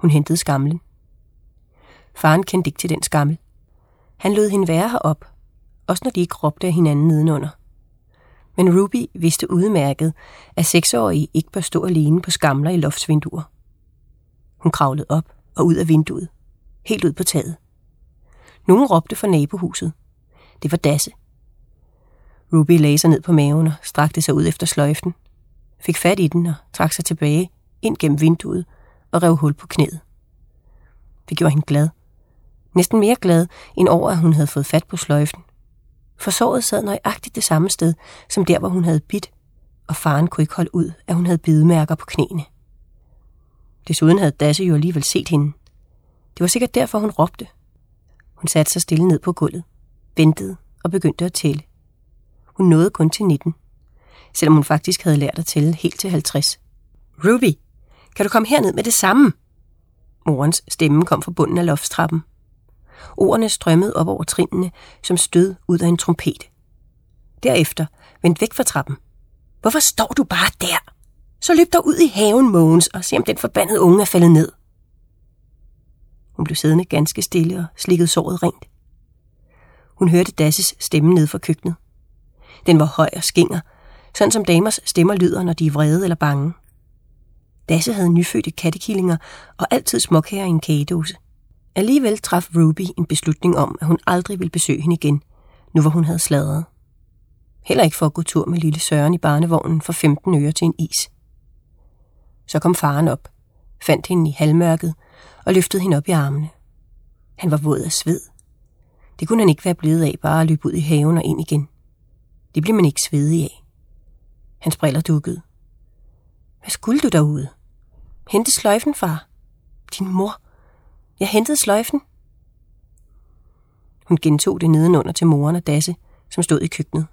Hun hentede skamlen. Faren kendte ikke til den skammel. Han lod hende være herop, også når de ikke råbte af hinanden nedenunder. Men Ruby vidste udmærket, at 6-årige ikke bør stå alene på skamler i loftsvinduer. Hun kravlede op og ud af vinduet, helt ud på taget. Nogen råbte fra nabohuset. Det var Dasse. Ruby lagde sig ned på maven og strakte sig ud efter sløjfen, fik fat i den og trak sig tilbage ind gennem vinduet og rev hul på knæet. Det gjorde hende glad. Næsten mere glad end over, at hun havde fået fat på sløjfen. For såret sad nøjagtigt det samme sted, som der, hvor hun havde bidt, og faren kunne ikke holde ud, at hun havde bidemærker på knæene. Desuden havde Dasse jo alligevel set hende. Det var sikkert derfor, hun råbte. Hun satte sig stille ned på gulvet, ventede og begyndte at tælle. Hun nåede kun til 19, selvom hun faktisk havde lært at tælle helt til 50. Ruby, kan du komme herned med det samme? Morens stemme kom fra bunden af loftstrappen. Ordene strømmede op over trinene, som stød ud af en trompet. Derefter vendte væk fra trappen. Hvorfor står du bare der? Så løb dig ud i haven, Mogens, og se om den forbandede unge er faldet ned. Hun blev siddende ganske stille og slikkede såret rent. Hun hørte Dasses stemme ned fra køkkenet. Den var høj og skinger, sådan som damers stemmer lyder, når de er vrede eller bange. Dasse havde nyfødte kattekillinger og altid småkager i en kagedåse. Alligevel traf Ruby en beslutning om, at hun aldrig ville besøge hende igen, nu hvor hun havde sladret. Heller ikke for at gå tur med lille Søren i barnevognen for 15 øre til en is. Så kom faren op, fandt hende i halvmørket og løftede hende op i armene. Han var våd af sved. Det kunne han ikke være blevet af bare at løbe ud i haven og ind igen. Det blev man ikke svedig af. Hans briller dukkede. Hvad skulle du derude? Hente sløjfen, far. Din mor. Jeg hentede sløjfen. Hun gentog det nedenunder til moren og Dasse, som stod i køkkenet.